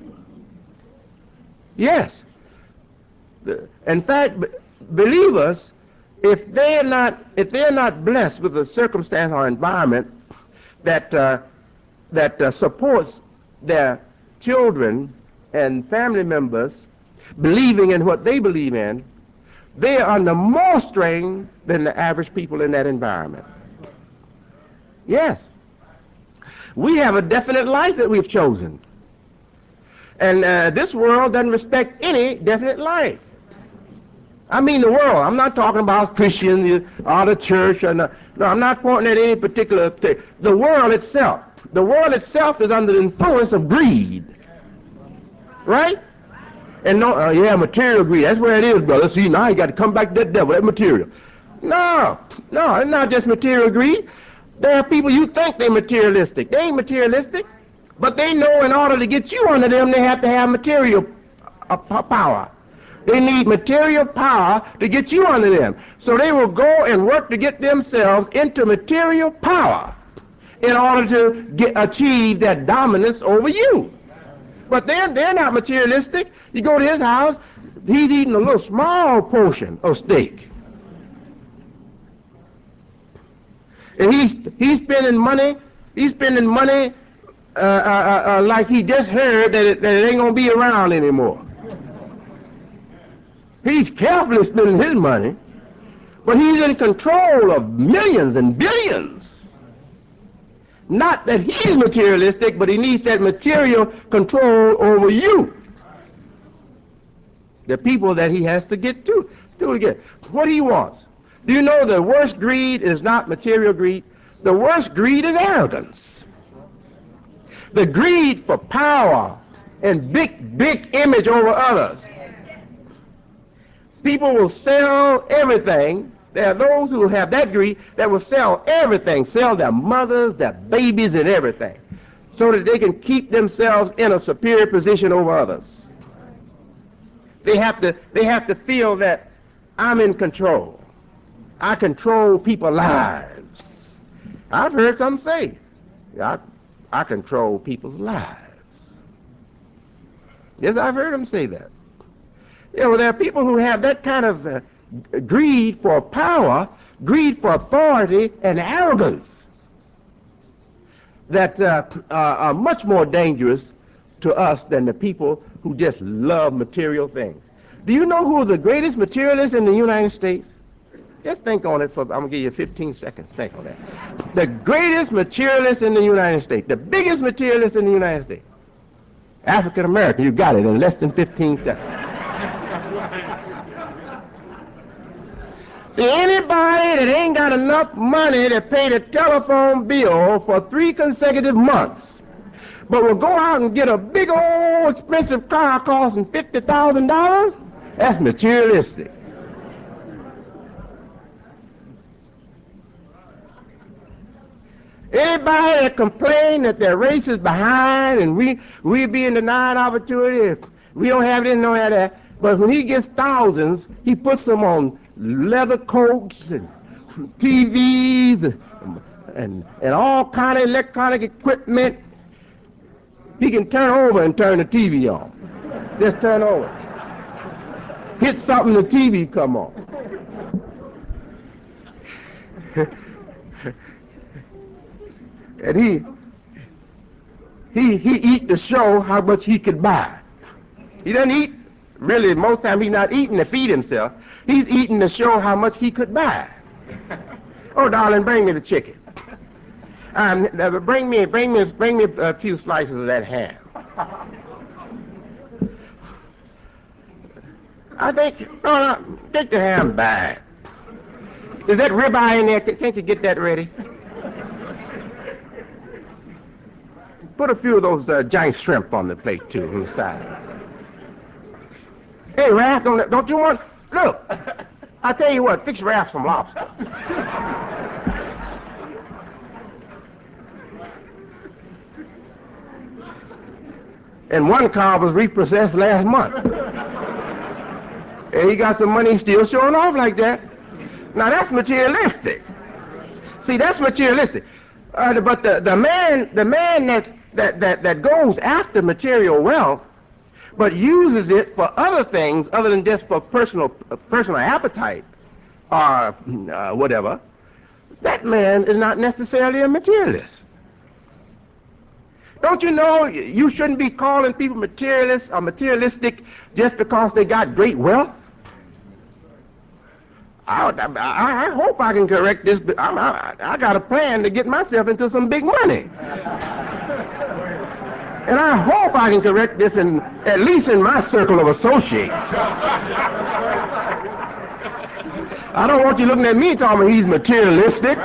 Yes. In fact, b- believers, if they're not if they're not blessed with a circumstance or environment that uh, that uh, supports their children and family members believing in what they believe in, they are under more strain than the average people in that environment. Yes. We have a definite life that we've chosen. And uh, this world doesn't respect any definite life. I mean the world. I'm not talking about Christians or the church. Or no, no, I'm not pointing at any particular thing. The world itself. The world itself is under the influence of greed. Right? And no, uh, yeah, material greed. That's where it is, brother. See, now you got to come back to that devil, that material. No, no, it's not just material greed. There are people you think they're materialistic. They ain't materialistic. But they know in order to get you under them, they have to have material uh, power. They need material power to get you under them. So they will go and work to get themselves into material power in order to get, achieve that dominance over you. But they're, they're not materialistic. You go to his house, he's eating a little small portion of steak. And he's, he's spending money, he's spending money uh, uh, uh, like he just heard that it, that it ain't going to be around anymore. He's carefully spending his money, but he's in control of millions and billions. Not that he's materialistic, but he needs that material control over you. The people that he has to get to. Do it again. What he wants. Do you know the worst greed is not material greed? The worst greed is arrogance. The greed for power and big, big image over others. People will sell everything. There are those who have that greed that will sell everything, sell their mothers, their babies, and everything, so that they can keep themselves in a superior position over others. They have to, they have to feel that I'm in control. I control people's lives. I've heard some say, I, I control people's lives. Yes, I've heard them say that. You know, there are people who have that kind of uh, greed for power, greed for authority, and arrogance that uh, uh, are much more dangerous to us than the people who just love material things. Do you know who are the greatest materialists in the United States? Just think on it for, I'm going to give you fifteen seconds. Think on that. The greatest materialist in the United States, the biggest materialist in the United States, African American. You got it in less than fifteen seconds. See, anybody that ain't got enough money to pay the telephone bill for three consecutive months, but will go out and get a big old expensive car costing fifty thousand dollars, that's materialistic. Anybody that complain that their race is behind and we we being denied opportunity, we don't have this, don't have that. But when he gets thousands, he puts them on leather coats and T Vs and and, and all kind of electronic equipment. He can turn over and turn the T V on. Just turn over. Hit something, the T V come on. And he he he eat to show how much he could buy. He doesn't eat, really, most time he's not eating to feed himself. He's eating to show how much he could buy. Oh, darling, bring me the chicken. Um, bring me, bring me, bring me a few slices of that ham. I think, no, no, take the ham back. Is that ribeye in there? Can't you get that ready? Put a few of those uh, giant shrimp on the plate, too, on the side. Hey, Raph, don't, don't you want... Look, I tell you what, fix Raph some lobster. And one car was repossessed last month. And he got some money still showing off like that. Now, that's materialistic. See, that's materialistic. Uh, but the, the man, the man that, that, that, that goes after material wealth, but uses it for other things other than just for personal, uh, personal appetite or uh, whatever, that man is not necessarily a materialist. Don't you know you shouldn't be calling people materialists or materialistic just because they got great wealth? I, I, I hope I can correct this, but I'm, I, I got a plan to get myself into some big money. And I hope I can correct this, in, at least in my circle of associates. I don't want you looking at me talking about he's materialistic.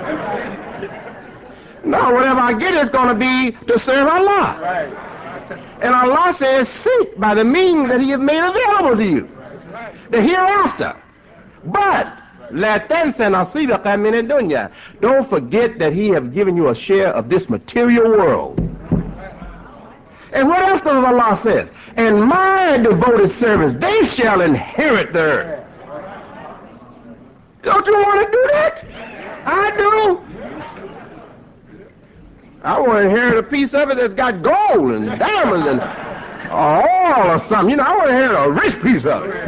No, whatever I get is going to be to serve Allah. And Allah says, seek by the means that he has made available to you, the hereafter. But لا تنسى نصيبك من الدنيا. Don't forget that he has given you a share of this material world. And what else does Allah say? And my devoted servants, they shall inherit the earth. Don't you want to do that? I do. I want to inherit a piece of it that's got gold and diamonds and oil or something. You know, I want to inherit a rich piece of it.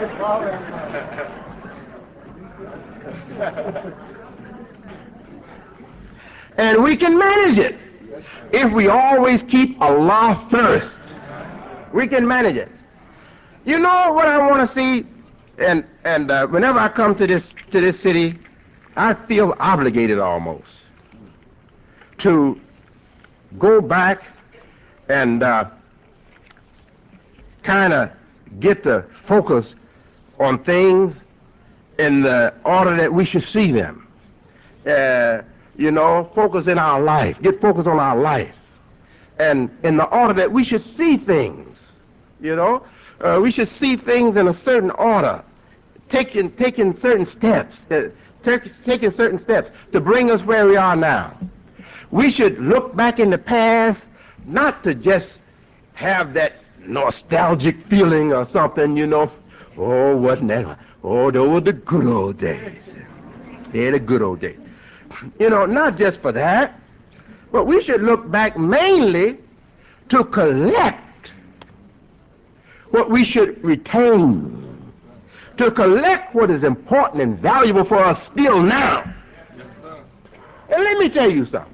And we can manage it if we always keep Allah first. We can manage it. You know what I want to see, and and uh, whenever I come to this to this city, I feel obligated almost to go back and uh, kind of get the focus on things in the order that we should see them. Uh, you know, focus in our life. Get focused on our life. And in the order that we should see things. You know, uh, we should see things in a certain order. Taking, taking certain steps. Uh, taking certain steps to bring us where we are now. We should look back in the past, not to just have that nostalgic feeling or something, you know. Oh, wasn't that? Oh, those were the good old days. Yeah, the good old days. You know, not just for that, but we should look back mainly to collect what we should retain, to collect what is important and valuable for us still now. Yes, sir. And let me tell you something.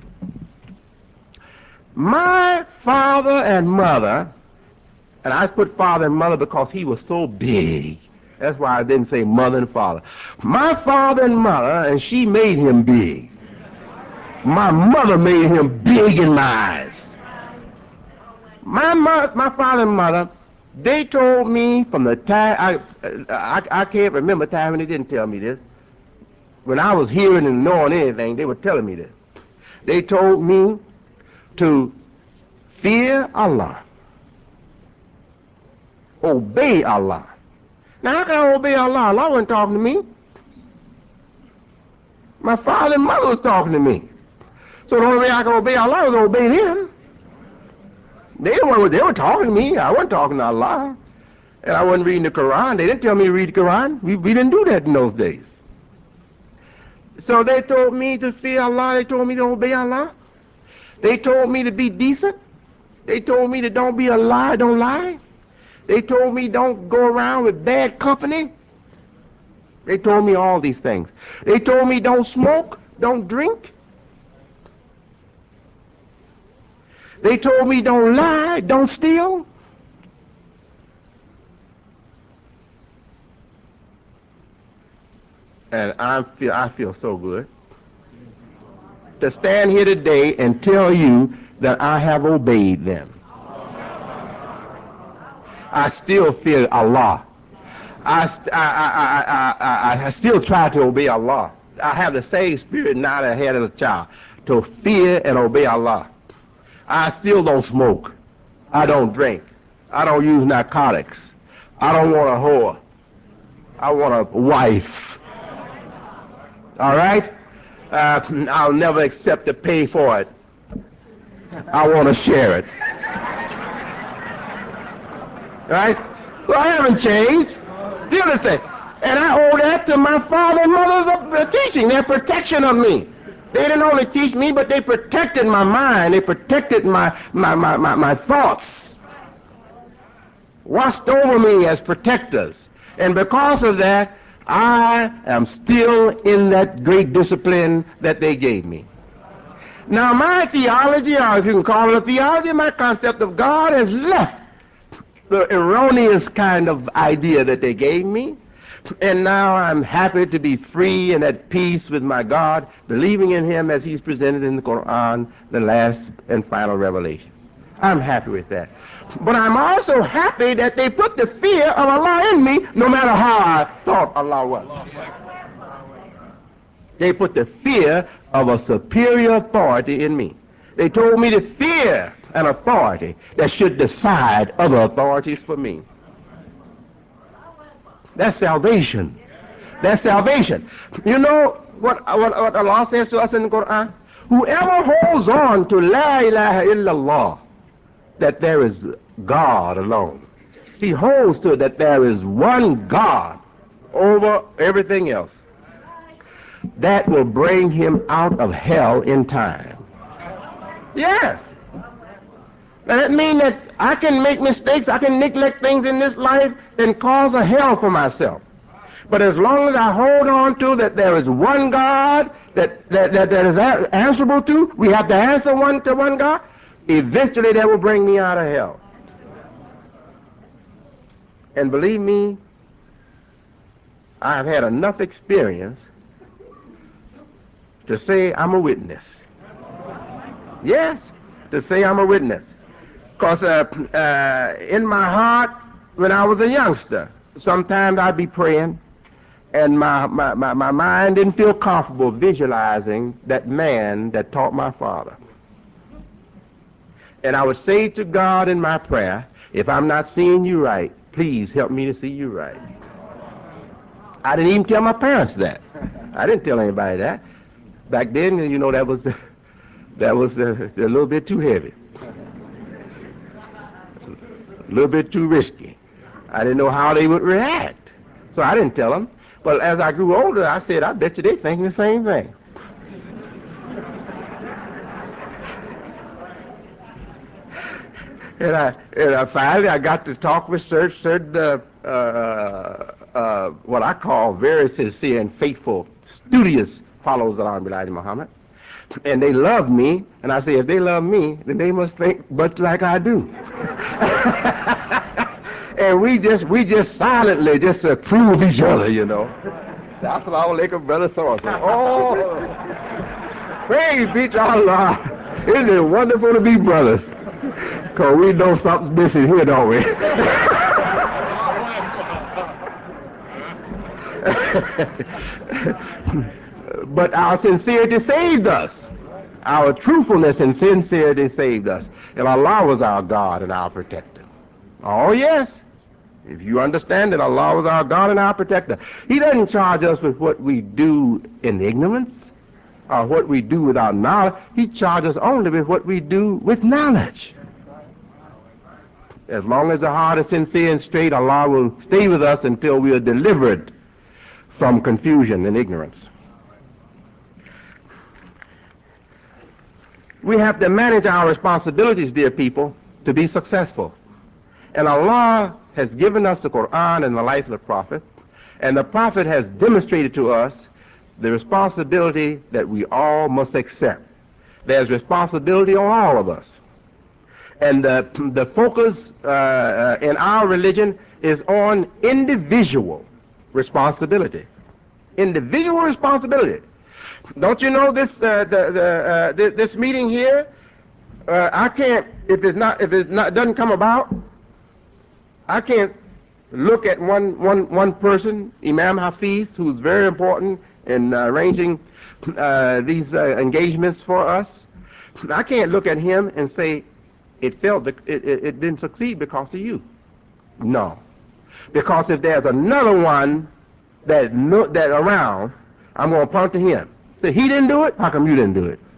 My father and mother, and I put father and mother because he was so big. That's why I didn't say mother and father. My father and mother, and she made him big. My mother made him big in my eyes. My mother, my father and mother, they told me from the time, I, I, I can't remember a time when they didn't tell me this. When I was hearing and knowing anything, they were telling me this. They told me to fear Allah, obey Allah. Now how can I obey Allah? Allah wasn't talking to me. My father and mother was talking to me. So the only way I can obey Allah was to obey them. They were, they were talking to me. I wasn't talking to Allah. And I wasn't reading the Quran. They didn't tell me to read the Quran. We, we didn't do that in those days. So they told me to fear Allah. They told me to obey Allah. They told me to be decent. They told me to don't be a lie, don't lie. They told me don't go around with bad company. They told me all these things. They told me don't smoke, don't drink. They told me don't lie, don't steal. And I feel, I feel so good to stand here today and tell you that I have obeyed them. I still fear Allah. I, I, I, I, I, I still try to obey Allah. I have the same spirit now that I had as a child, to fear and obey Allah. I still don't smoke. I don't drink. I don't use narcotics. I don't want a whore. I want a wife. All right? Uh, I'll never accept to pay for it. I want to share it. Right? Well, I haven't changed. Still the same. And I owe that to my father and mother's teaching, their protection of me. They didn't only teach me, but they protected my mind. They protected my, my, my, my, my thoughts. Watched over me as protectors. And because of that, I am still in that great discipline that they gave me. Now my theology, or if you can call it a theology, my concept of God has left the erroneous kind of idea that they gave me. And now I'm happy to be free and at peace with my God, believing in him as he's presented in the Quran, the last and final revelation. I'm happy with that. But I'm also happy that they put the fear of Allah in me, no matter how I thought Allah was. They put the fear of a superior authority in me. They told me to fear an authority that should decide other authorities for me. That's salvation. That's salvation. You know what, what, what Allah says to us in the Quran? Whoever holds on to La ilaha illallah, that there is God alone. He holds to that there is one God over everything else. That will bring him out of hell in time. Yes. Now that means that I can make mistakes, I can neglect things in this life and cause a hell for myself. But as long as I hold on to that there is one God that, that, that, that is a- answerable to, we have to answer one to one God, eventually that will bring me out of hell. And believe me, I've had enough experience to say I'm a witness. Yes, to say I'm a witness. Because uh, uh, in my heart, when I was a youngster, sometimes I'd be praying, and my, my, my, my mind didn't feel comfortable visualizing that man that taught my father. And I would say to God in my prayer, if I'm not seeing you right, please help me to see you right. I didn't even tell my parents that. I didn't tell anybody that. Back then, you know, that was that was a, a little bit too heavy, a little bit too risky. I didn't know how they would react, so I didn't tell them. But as I grew older, I said, I bet you they thinking the same thing. And I, and I finally I got to talk with certain, certain uh, uh, uh, what I call very sincere and faithful, studious followers of Elijah Muhammad. And they love me, and I say, if they love me, then they must think much like I do. And we just we just silently just approve each other, you know. That's what our like a brother so and so. Oh, praise be to Allah. Isn't it wonderful to be brothers? Because we know something's missing here, don't we? But our sincerity saved us. Our truthfulness and sincerity saved us. And Allah was our God and our protector. Oh, yes. If you understand that Allah was our God and our protector. He doesn't charge us with what we do in ignorance or what we do without knowledge. He charges us only with what we do with knowledge. As long as the heart is sincere and straight, Allah will stay with us until we are delivered from confusion and ignorance. We have to manage our responsibilities, dear people, to be successful. And Allah has given us the Quran and the life of the Prophet, and the Prophet has demonstrated to us the responsibility that we all must accept. There's responsibility on all of us. And the, the focus uh, in our religion is on individual responsibility. Individual responsibility. Don't you know this uh, the, the, uh, th this meeting here? Uh, I can't if it's not if it not doesn't come about. I can't look at one one one person, Imam Hafiz, who's very important in uh, arranging uh, these uh, engagements for us. I can't look at him and say it failed. It, it, it didn't succeed because of you. No, because if there's another one that no, that around, I'm going to point to him. Say, he didn't do it, how come you didn't do it?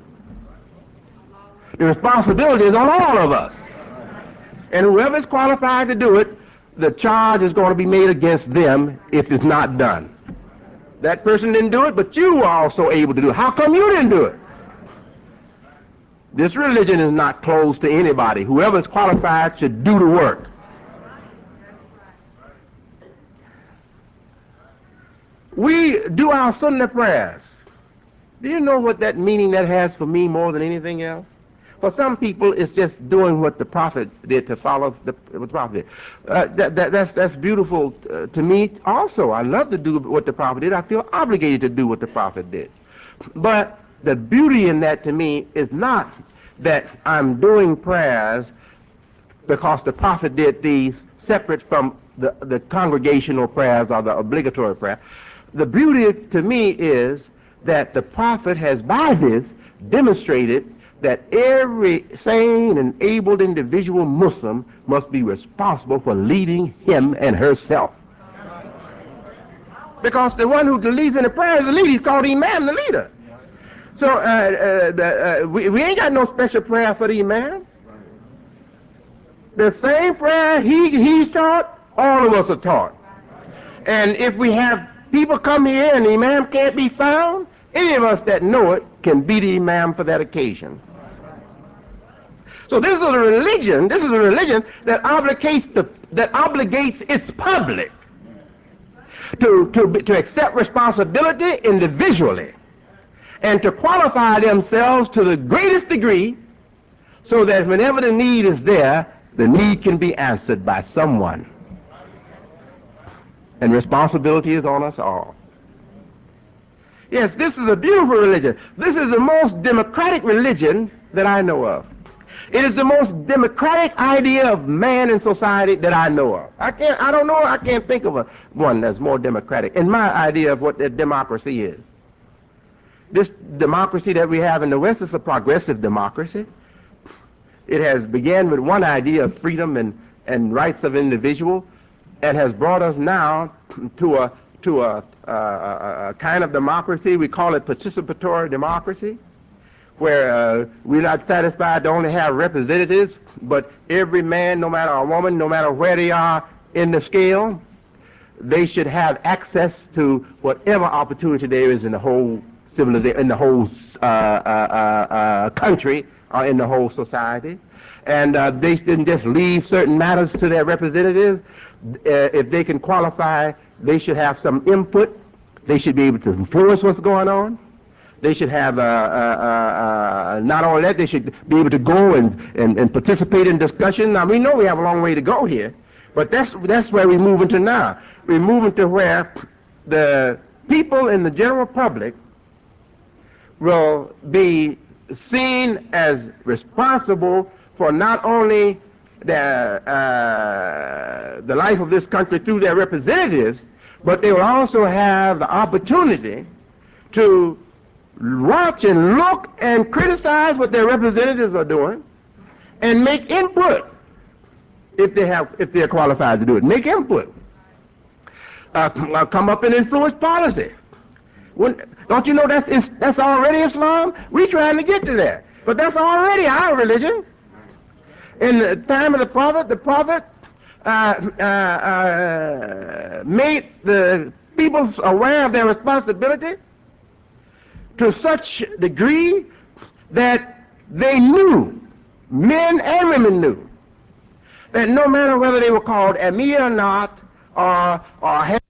The responsibility is on all of us. And whoever is qualified to do it, the charge is going to be made against them if it's not done. That person didn't do it, but you were also able to do it. How come you didn't do it? This religion is not closed to anybody. Whoever is qualified should do the work. We do our Sunnah prayers. Do you know what that meaning that has for me more than anything else? For some people, it's just doing what the Prophet did, to follow the, what the Prophet did. Uh, that, that, that's, that's beautiful uh, to me also. I love to do what the Prophet did. I feel obligated to do what the Prophet did. But the beauty in that to me is not that I'm doing prayers because the Prophet did these separate from the, the congregational prayers or the obligatory prayer. The beauty to me is that the Prophet has by this demonstrated that every sane and able individual Muslim must be responsible for leading him and herself. Because the one who leads in the prayer is the leader. He's called Imam, the leader. So uh, uh, the, uh, we, we ain't got no special prayer for the Imam. The same prayer he, he's taught, all of us are taught. And if we have people come here and the Imam can't be found, any of us that know it can be the Imam for that occasion. So this is a religion, this is a religion that obligates the, that obligates its public to, to, to accept responsibility individually and to qualify themselves to the greatest degree so that whenever the need is there, the need can be answered by someone. And responsibility is on us all. Yes, this is a beautiful religion. This is the most democratic religion that I know of. It is the most democratic idea of man in society that I know of. I can't, I don't know, I can't think of a, one that's more democratic. And my idea of what that democracy is. This democracy that we have in the West is a progressive democracy. It has began with one idea of freedom and, and rights of individual, and has brought us now to a to a, a, a, a kind of democracy. We call it participatory democracy, where uh, we're not satisfied to only have representatives, but every man, no matter a woman, no matter where they are in the scale, they should have access to whatever opportunity there is in the whole civilization, in the whole uh, uh, uh, uh, country, or in the whole society. And uh, they shouldn't just leave certain matters to their representatives. Uh, if they can qualify, they should have some input. They should be able to influence what's going on. They should have, uh, uh, uh, uh, not only that, they should be able to go and, and, and participate in discussion. Now, we know we have a long way to go here, but that's, that's where we're moving to now. We're moving to where the people in the general public will be seen as responsible for not only the, uh, the life of this country through their representatives, but they will also have the opportunity to watch and look and criticize what their representatives are doing and make input if they have, if they're qualified to do it. Make input. Uh, come up and influence policy. When, don't you know that's that's already Islam? We're trying to get to that, but that's already our religion. In the time of the Prophet, the Prophet uh, uh, uh, made the people aware of their responsibility to such degree that they knew, men and women knew, that no matter whether they were called Emir or not, or, or